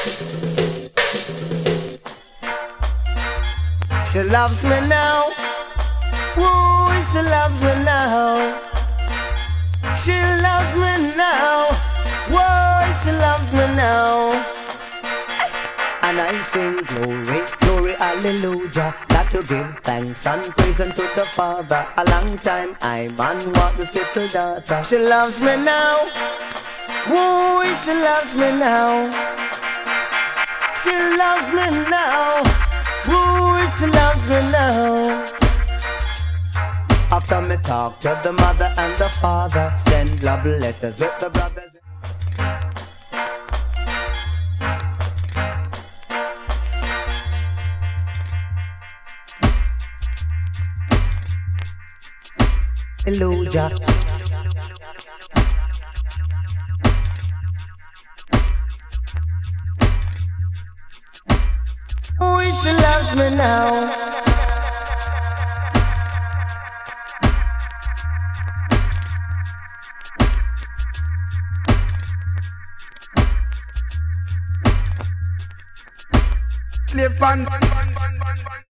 She loves me now. Ooh, she loves me now. She loves me now. Whoa, she loves me now. And I sing glory, glory, hallelujah. Got to give thanks and praise unto the Father. A long time I man want this little daughter. She loves me now. Woo, she loves me now. She loves me now. Woo, she loves me now. After me talk to the mother and the father, send love letters with the brothers. Hallelujah. Oh, she loves me now. Slave